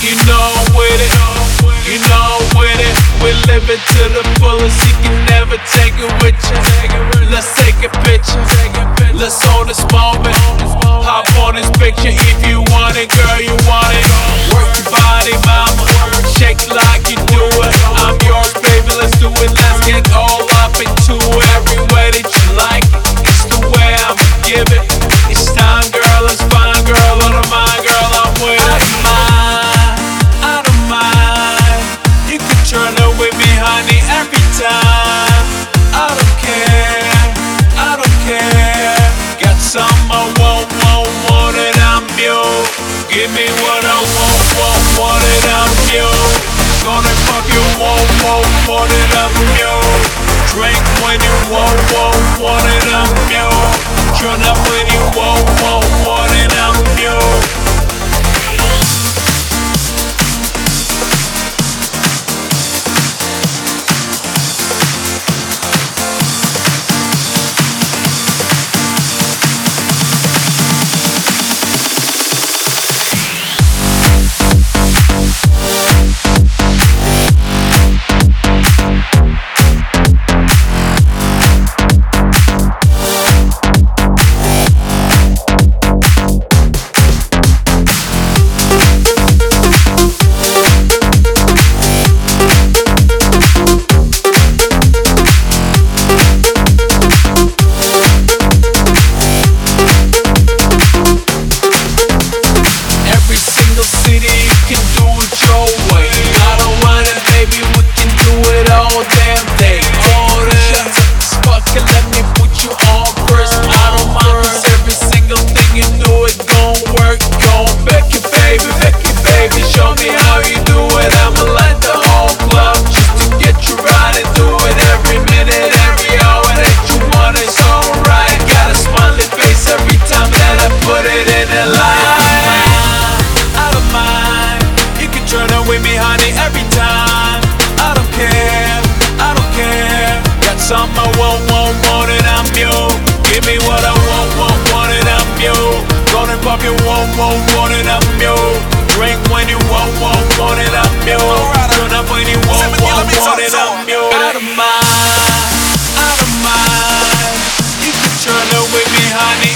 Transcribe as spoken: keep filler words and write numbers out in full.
you know I'm with it, you know I'm with it. We live it to the fullest, you can never take it with you. Let's take a picture, let's hold this moment. Hop on this picture if you want it, girl, you want it. Work your body, mama, shake it like you do it. I'm yours, baby, let's do it. Let's get all up into it. Every way that you like it, it's the way I'ma give it. It's time, girl, it's fine, girl, out of mind, girl, I'm with it. I don't mind, I don't mind. You can turn up with me, honey, every time. I don't care, I don't care. Got something I want, want, want it, I'm you. Give me what I want, want, want it, I'm you. Gonna fuck you, want, want, want it, I'm you. Drink when you want, want, want it, I'm you. Turn up when you want, want, want it, I'm you. With me, honey, every time. I don't care, I don't care. Got something I want, want, want it, I'm you. Give me what I want, want, want it, I'm you. Gonna pop you, want, want, want it, I'm you. Drink when you want, want, want it, I'm you. Turn up when you want, want, want it, I'm you. I don't mind, I don't mind. You can turn up with me, honey.